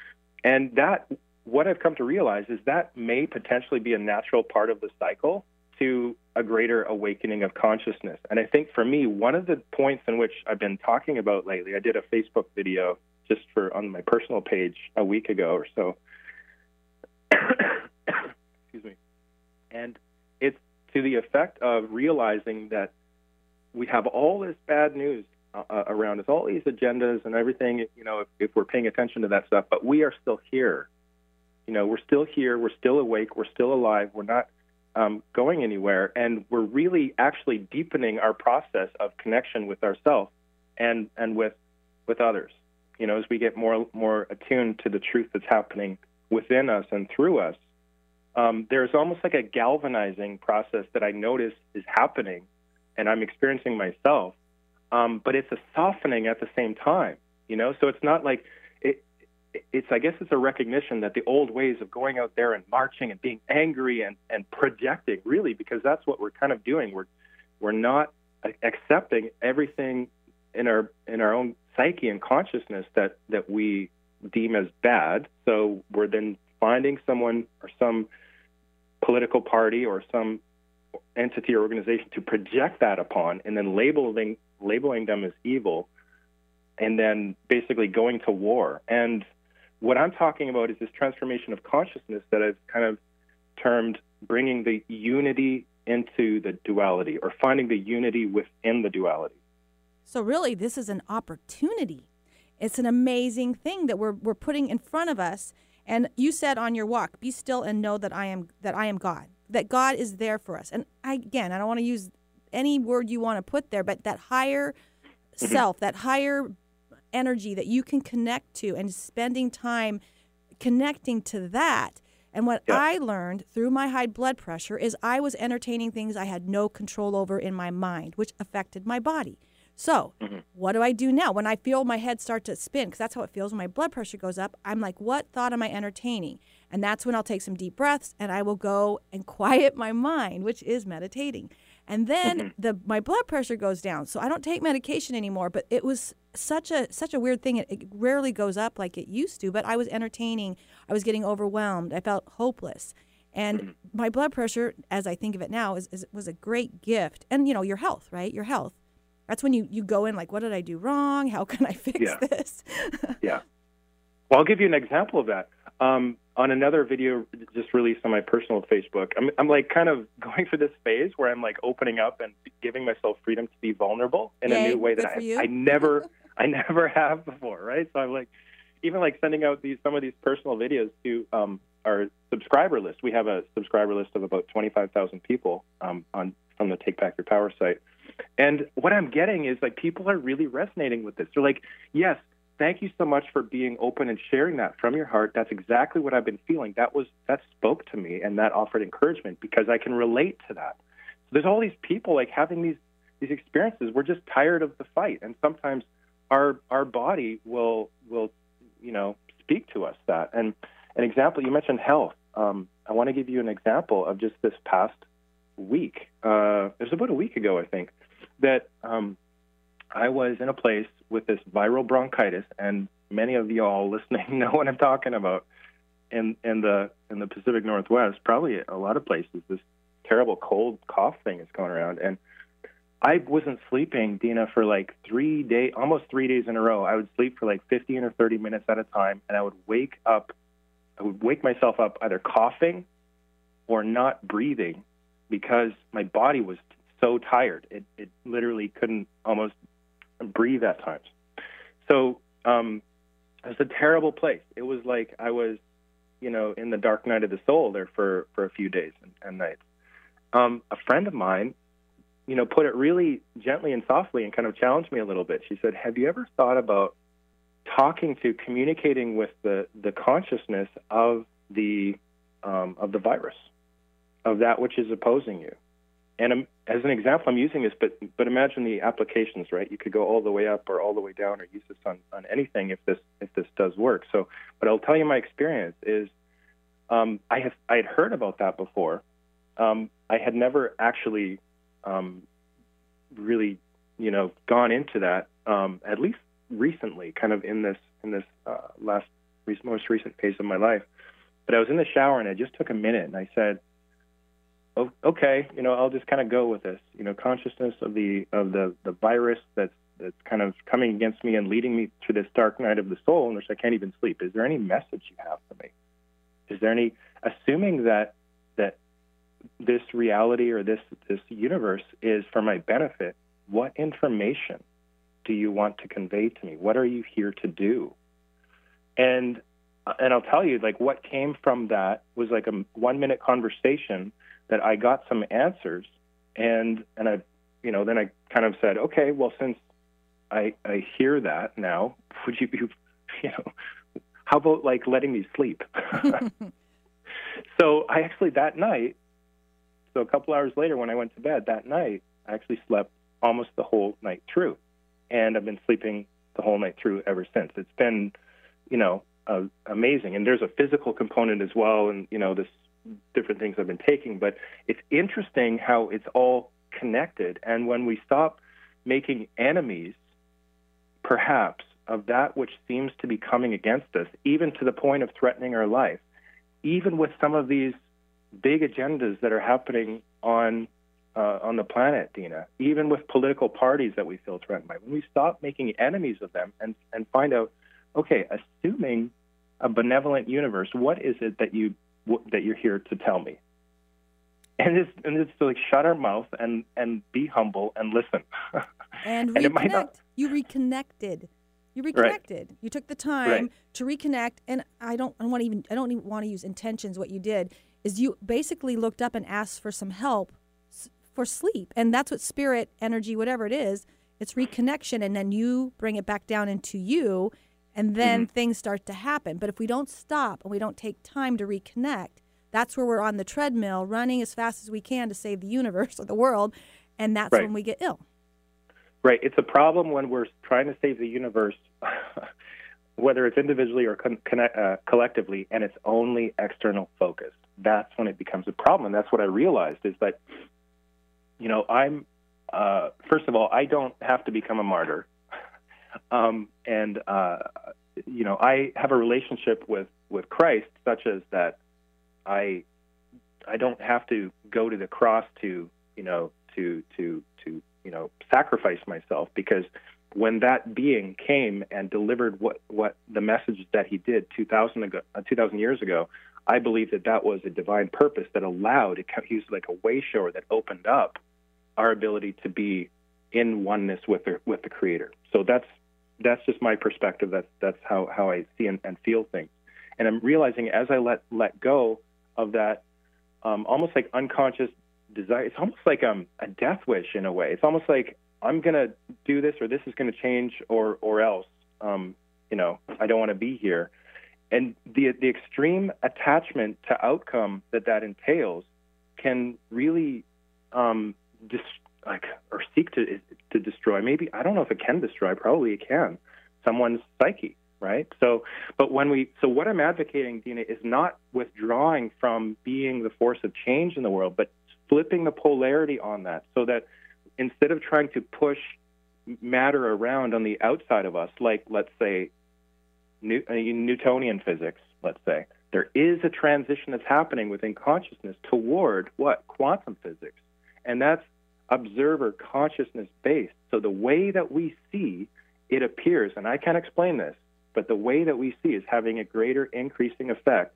And that, what I've come to realize is that may potentially be a natural part of the cycle to a greater awakening of consciousness. And I think for me, one of the points in which I've been talking about lately, I did a Facebook video just for on my personal page a week ago or so. Excuse me. And it's to the effect of realizing that we have all this bad news uh, around us, all these agendas and everything, you know, if, if we're paying attention to that stuff, but we are still here. You know, we're still here, we're still awake, we're still alive, we're not um, going anywhere, and we're really actually deepening our process of connection with ourselves and, and with with others. You know, as we get more more attuned to the truth that's happening within us and through us, um, there's almost like a galvanizing process that I notice is happening, and I'm experiencing myself, um, but it's a softening at the same time, you know? So it's not like, it, it's, I guess it's a recognition that the old ways of going out there and marching and being angry and, and projecting, really, because that's what we're kind of doing. We're, we're not accepting everything in our, in our own psyche and consciousness that, that we deem as bad. So we're then finding someone or some political party or some entity or organization to project that upon, and then labeling labeling them as evil, and then basically going to war. And what I'm talking about is this transformation of consciousness that I've kind of termed bringing the unity into the duality, or finding the unity within the duality. So really, this is an opportunity. It's an amazing thing that we're we're putting in front of us. And you said on your walk, be still and know that I am that I am God, that God is there for us. And I, again, I don't want to use any word you want to put there, but that higher mm-hmm. self, that higher energy that you can connect to, and spending time connecting to that. And what yeah. I learned through my high blood pressure is I was entertaining things I had no control over in my mind, which affected my body. So mm-hmm. what do I do now when I feel my head start to spin? Because that's how it feels when my blood pressure goes up. I'm like, what thought am I entertaining? And that's when I'll take some deep breaths and I will go and quiet my mind, which is meditating. And then mm-hmm. the my blood pressure goes down. So I don't take medication anymore, but it was such a such a weird thing. It, it rarely goes up like it used to, but I was entertaining. I was getting overwhelmed. I felt hopeless. And mm-hmm. my blood pressure, as I think of it now, is, is was a great gift. And, you know, your health, right? Your health. That's when you, you go in like, what did I do wrong? How can I fix yeah. this? yeah. Well, I'll give you an example of that. Um, on another video just released on my personal Facebook, I'm, I'm like kind of going through this phase where I'm like opening up and giving myself freedom to be vulnerable in Yay, a new way good that for I, you. I never, I never have before, right? So I'm like, even like sending out these some of these personal videos to um, our subscriber list. We have a subscriber list of about twenty-five thousand people um, on from the Take Back Your Power site. And what I'm getting is like people are really resonating with this. They're like, yes, thank you so much for being open and sharing that from your heart. That's exactly what I've been feeling. That was that spoke to me, and that offered encouragement because I can relate to that. So there's all these people like having these these experiences. We're just tired of the fight, and sometimes our our body will will you know speak to us that. And an example, you mentioned health. Um, I want to give you an example of just this past week. Uh, it was about a week ago, I think, that um, I was in a place with this viral bronchitis, and many of you all listening know what I'm talking about. In in the in the Pacific Northwest, probably a lot of places, this terrible cold cough thing is going around, and I wasn't sleeping, Dina, for like three days, almost three days in a row. I would sleep for like fifteen or thirty minutes at a time, and I would wake up, I would wake myself up either coughing or not breathing because my body was so tired. It it literally couldn't almost breathe at times. So um, it was a terrible place. It was like I was, you know, in the dark night of the soul there for, for a few days and, and nights. Um, a friend of mine, you know, put it really gently and softly and kind of challenged me a little bit. She said, have you ever thought about talking to, communicating with the, the consciousness of the um, of the virus, of that which is opposing you? And um, as an example, I'm using this, but but imagine the applications, right? You could go all the way up or all the way down, or use this on, on anything if this if this does work. So, but I'll tell you my experience is, um, I have I had heard about that before. Um, I had never actually um, really, you know, gone into that. Um, at least recently, kind of in this in this uh, last most recent phase of my life. But I was in the shower and I just took a minute and I said, oh, okay, you know, I'll just kind of go with this, you know, consciousness of the of the, the virus that's that's kind of coming against me and leading me to this dark night of the soul in which I can't even sleep. Is there any message you have for me? Is there any, assuming that that this reality or this this universe is for my benefit, what information do you want to convey to me? What are you here to do? And and I'll tell you, like, what came from that was like a one minute conversation that I got some answers, and and I, you know, then I kind of said, okay, well, since I I hear that now, would you be, you know, how about like letting me sleep? So I actually that night, so a couple hours later when I went to bed that night, I actually slept almost the whole night through, and I've been sleeping the whole night through ever since. It's been, you know, uh, amazing, and there's a physical component as well, and you know, this different things I've been taking, but it's interesting how it's all connected. And when we stop making enemies, perhaps, of that which seems to be coming against us, even to the point of threatening our life, even with some of these big agendas that are happening on uh, on the planet, Dina, even with political parties that we feel threatened by, when we stop making enemies of them and, and find out, okay, assuming a benevolent universe, what is it that you that you're here to tell me? And it's, and it's to like shut our mouth and, and be humble and listen. And, and reconnect. it might not, you reconnected. You reconnected. Right. You took the time right. to reconnect, and I don't I want to even I don't even want to use intentions. What you did is you basically looked up and asked for some help for sleep, and that's what spirit, energy, whatever it is, it's reconnection, and then you bring it back down into you, and then mm-hmm. things start to happen. But if we don't stop and we don't take time to reconnect, that's where we're on the treadmill, running as fast as we can to save the universe or the world, and that's right. when we get ill. Right. It's a problem when we're trying to save the universe, whether it's individually or con- connect, uh, collectively, and it's only external focused. That's when it becomes a problem. And that's what I realized is that, you know, I'm, uh, first of all, I don't have to become a martyr. um, and, uh, you know, I have a relationship with, with Christ such as that I I don't have to go to the cross to, you know, to, to, to, you know, sacrifice myself, because when that being came and delivered what, what the message that he did two thousand ago, uh, two thousand years ago, I believe that that was a divine purpose that allowed, it, he was like a way shower that opened up our ability to be in oneness with the, with the Creator. So that's, that's just my perspective. That's, that's how, how I see and, and feel things. And I'm realizing as I let, let go of that, um, almost like unconscious desire, it's almost like um, a death wish in a way. It's almost like I'm going to do this, or this is going to change, or, or else, um, you know, I don't want to be here. And the, the extreme attachment to outcome that that entails can really, um, dis- like, or seek to, to destroy. Maybe, I don't know if it can destroy, probably it can, someone's psyche. Right. So, but when we, so what I'm advocating, Dina, is not withdrawing from being the force of change in the world, but flipping the polarity on that, so that instead of trying to push matter around on the outside of us, like, let's say, New, uh, Newtonian physics, let's say, there is a transition that's happening within consciousness toward what? Quantum physics. And that's observer consciousness based. So the way that we see it appears, and I can't explain this, but the way that we see is having a greater increasing effect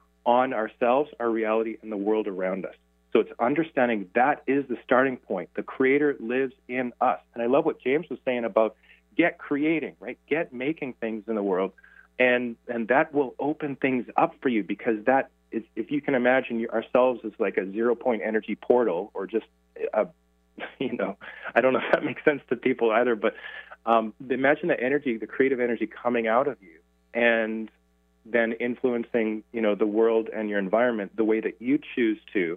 on ourselves, our reality, and the world around us. So it's understanding that is the starting point. The Creator lives in us. And I love what James was saying about get creating, right? Get making things in the world. And and that will open things up for you, because that is, if you can imagine ourselves as like a zero-point energy portal, or just, a, you know, I don't know if that makes sense to people either, but Um, imagine the energy, the creative energy coming out of you, and then influencing, you know, the world and your environment the way that you choose to,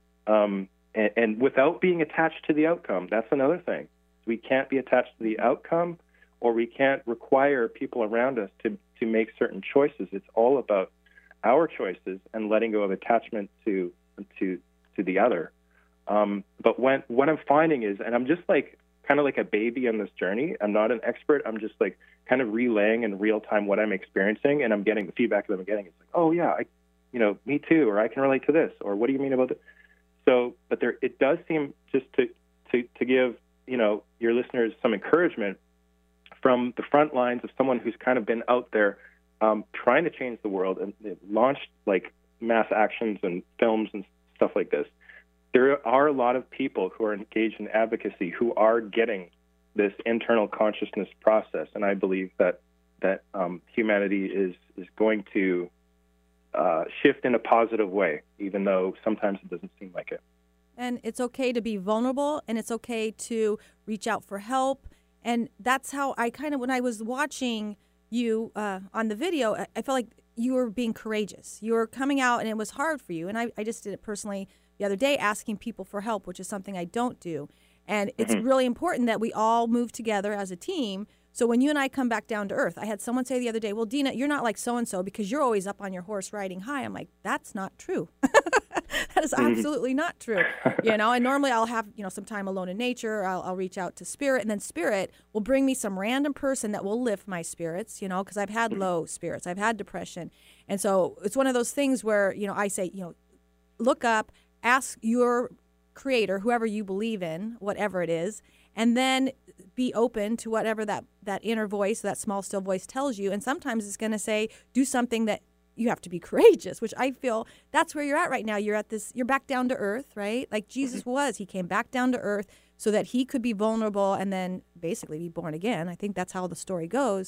um, and, and without being attached to the outcome. That's another thing. We can't be attached to the outcome, or we can't require people around us to, to make certain choices. It's all about our choices and letting go of attachment to to to the other. Um, but when what I'm finding is, and I'm just like, kind of like a baby on this journey. I'm not an expert. I'm just like kind of relaying in real time what I'm experiencing, and I'm getting the feedback that I'm getting. It's like, oh yeah, I, you know, me too, or I can relate to this, or what do you mean about this? So, but there, it does seem just to, to, to give, you know, your listeners some encouragement from the front lines of someone who's kind of been out there um, trying to change the world, and launched like mass actions and films and stuff like this. There are a lot of people who are engaged in advocacy who are getting this internal consciousness process, and I believe that that um, humanity is is going to uh, shift in a positive way, even though sometimes it doesn't seem like it. And it's okay to be vulnerable, and it's okay to reach out for help, and that's how I kind of, when I was watching you uh, on the video, I, I felt like you were being courageous. You were coming out, and it was hard for you, and I, I just did it personally the other day, asking people for help, which is something I don't do. And it's mm-hmm. really important that we all move together as a team. So when you and I come back down to earth, I had someone say the other day, well, Dina, you're not like so-and-so because you're always up on your horse riding high. I'm like, that's not true. That is absolutely not true. You know, and normally I'll have, you know, some time alone in nature. I'll, I'll reach out to spirit, and then spirit will bring me some random person that will lift my spirits, you know, because I've had low spirits. I've had depression. And so it's one of those things where, you know, I say, you know, look up, ask your Creator, whoever you believe in, whatever it is, and then be open to whatever that, that inner voice, that small, still voice tells you. And sometimes it's going to say, do something that you have to be courageous, which I feel that's where you're at right now. You're at this, you're back down to earth, right? Like Jesus was. He came back down to earth so that he could be vulnerable and then basically be born again. I think that's how the story goes.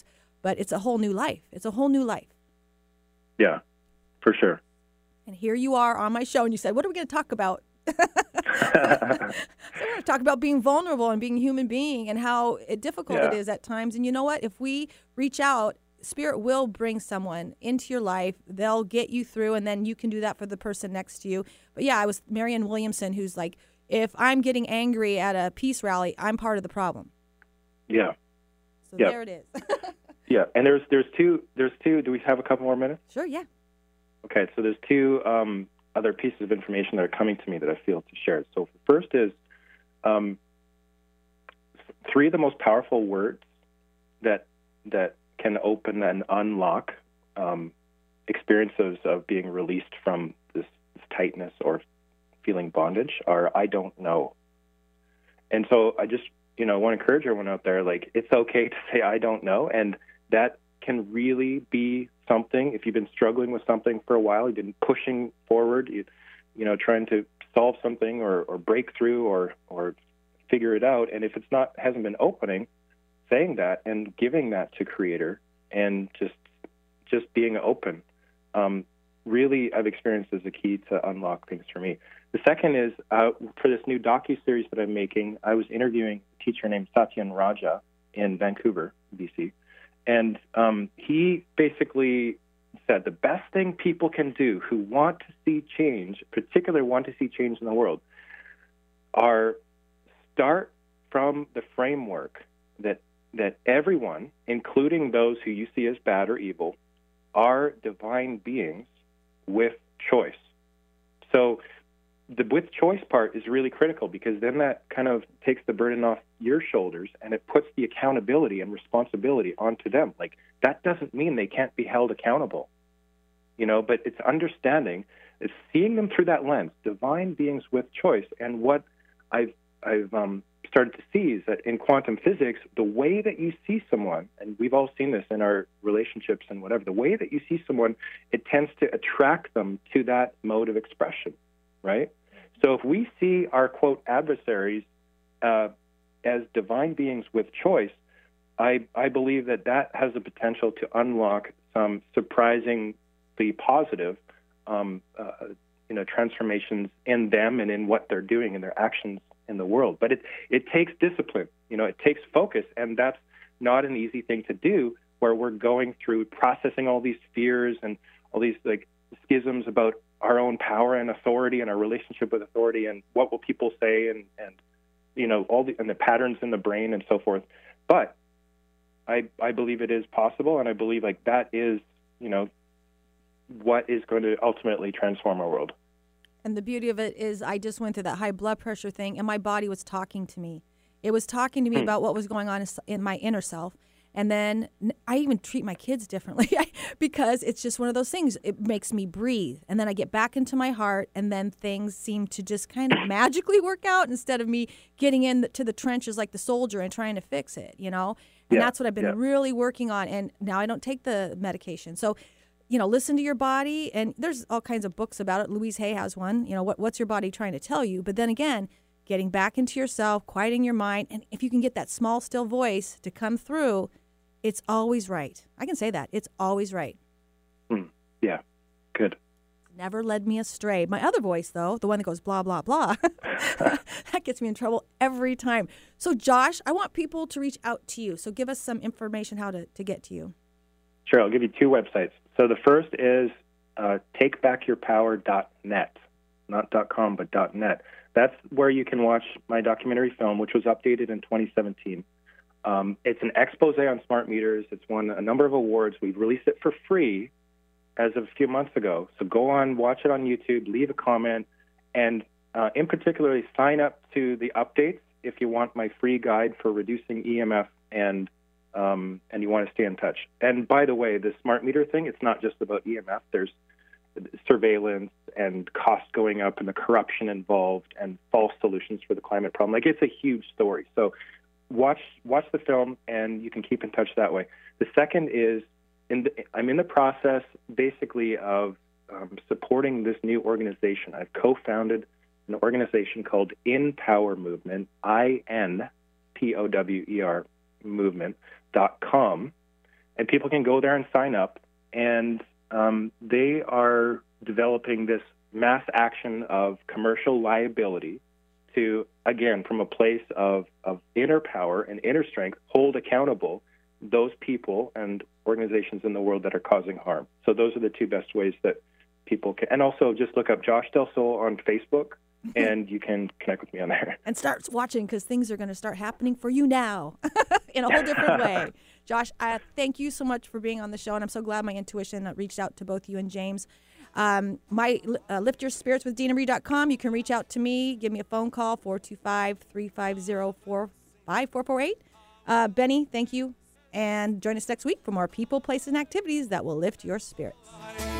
but it's a whole new life. It's a whole new life. Yeah, for sure. And here you are on my show, and you said, what are we going to talk about? So we're going to talk about being vulnerable and being a human being and how difficult Yeah. it is at times. And you know what? If we reach out, Spirit will bring someone into your life. They'll get you through, and then you can do that for the person next to you. But yeah, I was Marianne Williamson, who's like, if I'm getting angry at a peace rally, I'm part of the problem. Yeah. So Yeah. there it is. Yeah, and there's there's two there's two. Do we have a couple more minutes? Sure, yeah. Okay, so there's two um, other pieces of information that are coming to me that I feel to share. So first is um, three of the most powerful words that that can open and unlock um, experiences of being released from this, this tightness or feeling bondage are "I don't know." And so I just you know want to encourage everyone out there, like, it's okay to say "I don't know," and that can really be something. If you've been struggling with something for a while, you've been pushing forward, you, you know, trying to solve something or, or break through or or figure it out. And if it's not hasn't been opening, saying that and giving that to Creator and just just being open, um, really, I've experienced as a key to unlock things for me. The second is uh, for this new docu-series that I'm making, I was interviewing a teacher named Satyan Raja in Vancouver, B C. And um, he basically said the best thing people can do who want to see change, particularly want to see change in the world, are start from the framework that that everyone, including those who you see as bad or evil, are divine beings with choice. So the with choice part is really critical, because then that kind of takes the burden off your shoulders and it puts the accountability and responsibility onto them. Like, that doesn't mean they can't be held accountable, you know, but it's understanding, it's seeing them through that lens, divine beings with choice. And what I've, I've um, started to see is that in quantum physics, the way that you see someone, and we've all seen this in our relationships and whatever, the way that you see someone, it tends to attract them to that mode of expression. Right? So if we see our, quote, adversaries uh, as divine beings with choice, I, I believe that that has the potential to unlock some surprisingly positive um, uh, you know, transformations in them and in what they're doing and their actions in the world. But it, it takes discipline. You know, it takes focus, and that's not an easy thing to do, where we're going through processing all these fears and all these, like, schisms about our own power and authority and our relationship with authority and what will people say and, and you know, all the, and the patterns in the brain and so forth. But I, I believe it is possible, and I believe, like, that is, you know, what is going to ultimately transform our world. And the beauty of it is I just went through that high blood pressure thing, and my body was talking to me. It was talking to me Hmm. about what was going on in my inner self. And then I even treat my kids differently because it's just one of those things. It makes me breathe. And then I get back into my heart, and then things seem to just kind of magically work out instead of me getting into the trenches like the soldier and trying to fix it, you know? And Yeah, that's what I've been yeah. really working on. And now I don't take the medication. So, you know, listen to your body. And there's all kinds of books about it. Louise Hay has one. You know, what, what's your body trying to tell you? But then again, getting back into yourself, quieting your mind. And if you can get that small, still voice to come through, it's always right. I can say that. It's always right. Hmm. Yeah, good. Never led me astray. My other voice, though, the one that goes blah, blah, blah, that gets me in trouble every time. So, Josh, I want people to reach out to you. So give us some information how to, to get to you. Sure, I'll give you two websites. So the first is uh, take back your power dot net, not .com, but .net. That's where you can watch my documentary film, which was updated in twenty seventeen. Um, it's an expose on smart meters. It's won a number of awards. We've released it for free as of a few months ago. So go on, watch it on YouTube, leave a comment, and uh, in particular, sign up to the updates if you want my free guide for reducing E M F and um, and you want to stay in touch. And by the way, the smart meter thing, it's not just about E M F. There's surveillance and cost going up and the corruption involved and false solutions for the climate problem. Like, it's a huge story. So watch watch the film, and you can keep in touch that way. The second is in the, I'm in the process basically of um, supporting this new organization. I've co-founded an organization called InPower Movement, I N P O W E R movement dot com. and people can go there and sign up, and um, they are developing this mass action of commercial liability to, again, from a place of, of inner power and inner strength, hold accountable those people and organizations in the world that are causing harm. So those are the two best ways that people can. And also just look up Josh Del Sol on Facebook, and you can connect with me on there. And start watching, because things are going to start happening for you now in a whole different way. Josh, I thank you so much for being on the show, and I'm so glad my intuition reached out to both you and James. Um, my uh, lift your spirits with dina marie dot com. You can reach out to me. Give me a phone call, four two five, three five zero, four five four four eight. Uh, Benny, thank you. And join us next week for more people, places, and activities that will lift your spirits.